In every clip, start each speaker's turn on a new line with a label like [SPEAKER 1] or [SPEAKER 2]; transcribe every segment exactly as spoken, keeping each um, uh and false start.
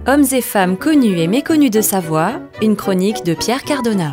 [SPEAKER 1] Hommes et femmes connus et méconnus de Savoie, une chronique de Pierre Cardona.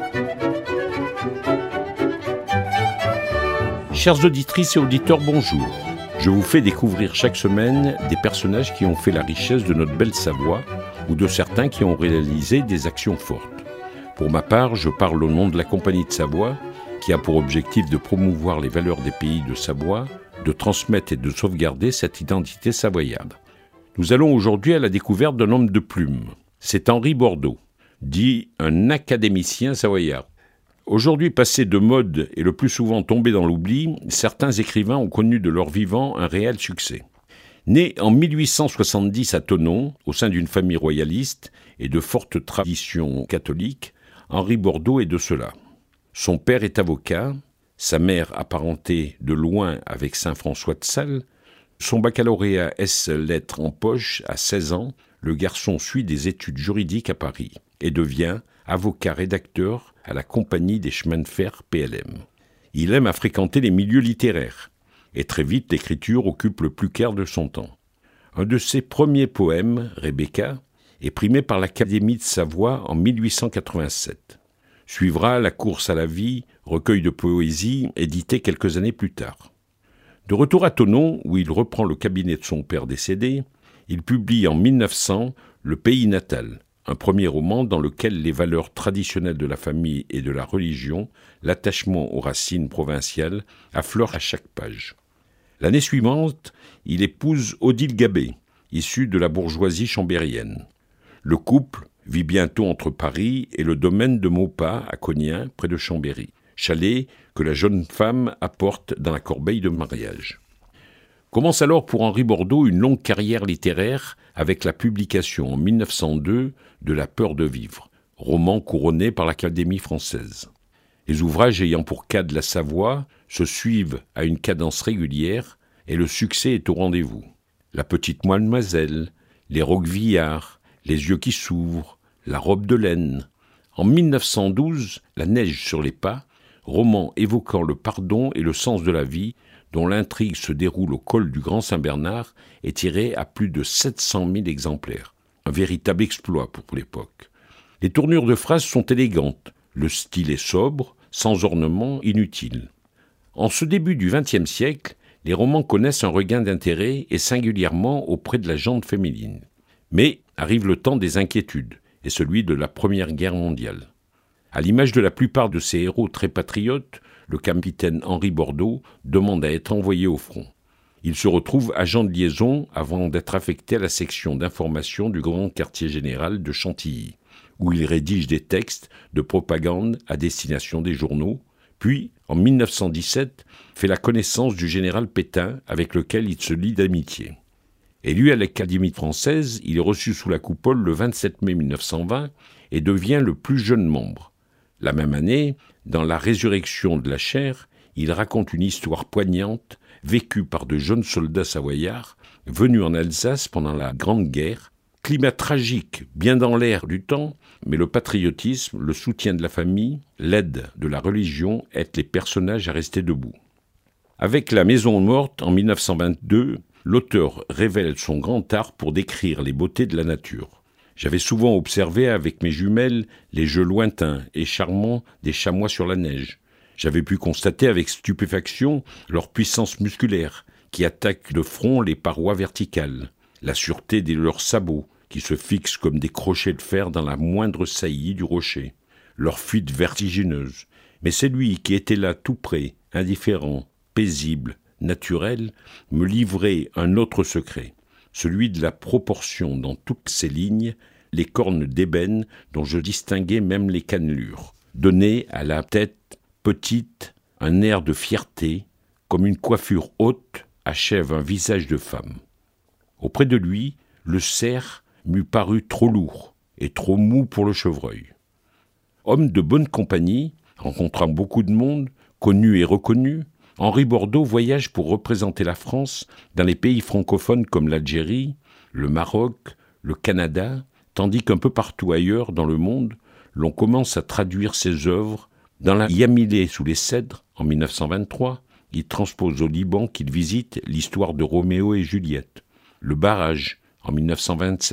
[SPEAKER 2] Chères auditrices et auditeurs, bonjour. Je vous fais découvrir chaque semaine des personnages qui ont fait la richesse de notre belle Savoie ou de certains qui ont réalisé des actions fortes. Pour ma part, je parle au nom de la Compagnie de Savoie, qui a pour objectif de promouvoir les valeurs des pays de Savoie, de transmettre et de sauvegarder cette identité savoyarde. Nous allons aujourd'hui à la découverte d'un homme de plume. C'est Henri Bordeaux, dit un académicien savoyard. Aujourd'hui passé de mode et le plus souvent tombé dans l'oubli, certains écrivains ont connu de leur vivant un réel succès. Né en mille huit cent soixante-dix à Thonon, au sein d'une famille royaliste et de fortes traditions catholiques, Henri Bordeaux est de cela. Son père est avocat, sa mère apparentée de loin avec saint François de Sales. Son baccalauréat ès lettres en poche à seize ans, le garçon suit des études juridiques à Paris et devient avocat-rédacteur à la Compagnie des chemins de fer P L M. Il aime à fréquenter les milieux littéraires et très vite l'écriture occupe le plus clair de son temps. Un de ses premiers poèmes, Rebecca, est primé par l'Académie de Savoie en mille huit cent quatre-vingt-sept. Suivra La course à la vie, recueil de poésie édité quelques années plus tard. De retour à Thonon, où il reprend le cabinet de son père décédé, il publie en mille neuf cents Le pays natal, un premier roman dans lequel les valeurs traditionnelles de la famille et de la religion, l'attachement aux racines provinciales, affleurent à chaque page. L'année suivante, il épouse Odile Gabet, issue de la bourgeoisie chambérienne. Le couple vit bientôt entre Paris et le domaine de Maupas à Cognien, près de Chambéry, chalet que la jeune femme apporte dans la corbeille de mariage. Commence alors pour Henri Bordeaux une longue carrière littéraire avec la publication en mille neuf cent deux de La peur de vivre, roman couronné par l'Académie française. Les ouvrages ayant pour cadre la Savoie se suivent à une cadence régulière et le succès est au rendez-vous. La petite mademoiselle, Les Roquevillards, Les yeux qui s'ouvrent, La robe de laine. En mille neuf cent douze, La neige sur les pas, roman évoquant le pardon et le sens de la vie, dont l'intrigue se déroule au col du Grand Saint-Bernard, est tiré à plus de sept cent mille exemplaires. Un véritable exploit pour l'époque. Les tournures de phrases sont élégantes, le style est sobre, sans ornement inutile. En ce début du vingtième siècle, les romans connaissent un regain d'intérêt et singulièrement auprès de la gente féminine. Mais arrive le temps des inquiétudes, et celui de la Première Guerre mondiale. À l'image de la plupart de ces héros très patriotes, le capitaine Henri Bordeaux demande à être envoyé au front. Il se retrouve agent de liaison avant d'être affecté à la section d'information du grand quartier général de Chantilly, où il rédige des textes de propagande à destination des journaux, puis, en mille neuf cent dix-sept, fait la connaissance du général Pétain, avec lequel il se lie d'amitié. Élu à l'Académie française, il est reçu sous la coupole le vingt-sept mai mille neuf cent vingt et devient le plus jeune membre. La même année, dans La résurrection de la chair, il raconte une histoire poignante vécue par de jeunes soldats savoyards venus en Alsace pendant la Grande Guerre. Climat tragique, bien dans l'air du temps, mais le patriotisme, le soutien de la famille, l'aide de la religion aident les personnages à rester debout. Avec La maison morte, en mille neuf cent vingt-deux, l'auteur révèle son grand art pour décrire les beautés de la nature. J'avais souvent observé avec mes jumelles les jeux lointains et charmants des chamois sur la neige. J'avais pu constater avec stupéfaction leur puissance musculaire qui attaque de front les parois verticales, la sûreté de leurs sabots qui se fixent comme des crochets de fer dans la moindre saillie du rocher, leur fuite vertigineuse. Mais c'est lui qui était là tout près, indifférent, paisible, naturel, me livrait un autre secret. Celui de la proportion dans toutes ses lignes, les cornes d'ébène dont je distinguais même les cannelures, donnaient à la tête petite un air de fierté, comme une coiffure haute achève un visage de femme. Auprès de lui, le cerf m'eût paru trop lourd et trop mou pour le chevreuil. Homme de bonne compagnie, rencontrant beaucoup de monde, connu et reconnu, Henri Bordeaux voyage pour représenter la France dans les pays francophones comme l'Algérie, le Maroc, le Canada, tandis qu'un peu partout ailleurs dans le monde, l'on commence à traduire ses œuvres. Dans la Yamilé sous les cèdres, en mille neuf cent vingt-trois, il transpose au Liban qu'il visite l'histoire de Roméo et Juliette. Le barrage, en mille neuf cent vingt-sept,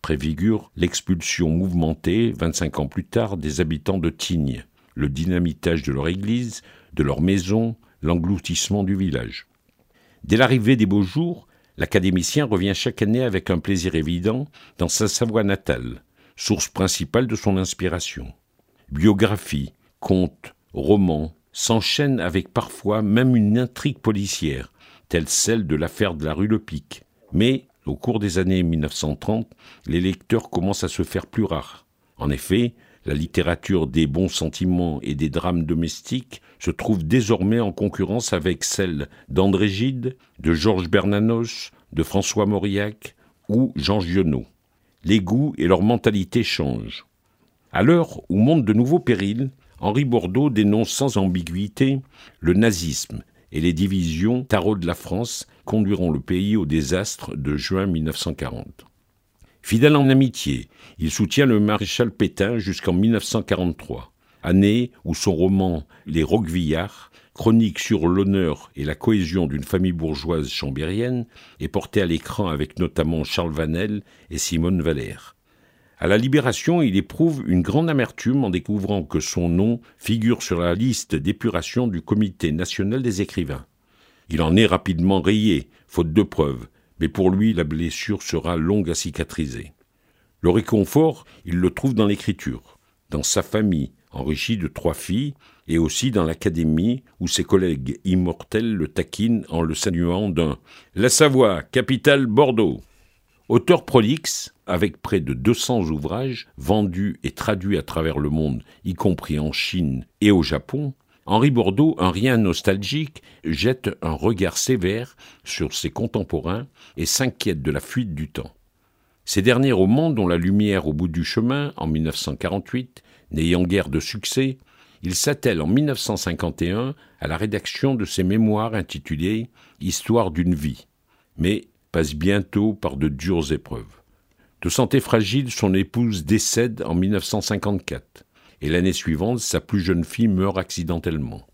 [SPEAKER 2] préfigure l'expulsion mouvementée, vingt-cinq ans plus tard, des habitants de Tignes, le dynamitage de leur église, de leur maison, l'engloutissement du village. Dès l'arrivée des beaux jours, l'académicien revient chaque année avec un plaisir évident dans sa Savoie natale, source principale de son inspiration. Biographie, contes, romans s'enchaînent avec parfois même une intrigue policière, telle celle de l'affaire de la rue Le Pic. Mais, au cours des années mille neuf cent trente, les lecteurs commencent à se faire plus rares. En effet, la littérature des bons sentiments et des drames domestiques se trouve désormais en concurrence avec celle d'André Gide, de Georges Bernanos, de François Mauriac ou Jean Giono. Les goûts et leur mentalité changent. À l'heure où montent de nouveaux périls, Henri Bordeaux dénonce sans ambiguïté le nazisme et les divisions taraudent la France conduiront le pays au désastre de juin mille neuf cent quarante. Fidèle en amitié, il soutient le maréchal Pétain jusqu'en mille neuf cent quarante-trois, année où son roman « Les Roquevillards », chronique sur l'honneur et la cohésion d'une famille bourgeoise chambérienne, est porté à l'écran avec notamment Charles Vanel et Simone Valère. À la Libération, il éprouve une grande amertume en découvrant que son nom figure sur la liste d'épuration du Comité national des écrivains. Il en est rapidement rayé, faute de preuves, mais pour lui, la blessure sera longue à cicatriser. Le réconfort, il le trouve dans l'écriture, dans sa famille, enrichie de trois filles, et aussi dans l'académie, où ses collègues immortels le taquinent en le saluant d'un « La Savoie, capitale Bordeaux ». Auteur prolixe, avec près de deux cents ouvrages vendus et traduits à travers le monde, y compris en Chine et au Japon, Henri Bordeaux, un rien nostalgique, jette un regard sévère sur ses contemporains et s'inquiète de la fuite du temps. Ces derniers romans, dont La lumière au bout du chemin, en mille neuf cent quarante-huit, n'ayant guère de succès, il s'attelle en mille neuf cent cinquante et un à la rédaction de ses mémoires intitulées « Histoire d'une vie », mais passe bientôt par de dures épreuves. De santé fragile, son épouse décède en mille neuf cent cinquante-quatre, et l'année suivante, sa plus jeune fille meurt accidentellement.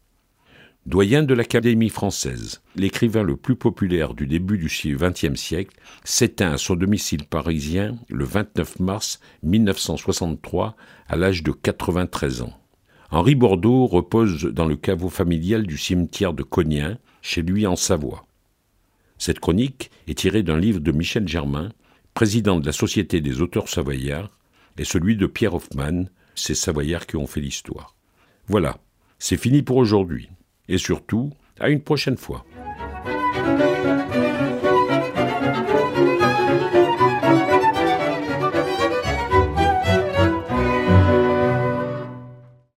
[SPEAKER 2] Doyen de l'Académie française, l'écrivain le plus populaire du début du vingtième siècle s'éteint à son domicile parisien le vingt-neuf mars mille neuf cent soixante-trois à l'âge de quatre-vingt-treize ans. Henri Bordeaux repose dans le caveau familial du cimetière de Cognien, chez lui en Savoie. Cette chronique est tirée d'un livre de Michel Germain, président de la Société des auteurs savoyards, et celui de Pierre Hoffmann, ces Savoyards qui ont fait l'histoire. Voilà, c'est fini pour aujourd'hui. Et surtout, à une prochaine fois.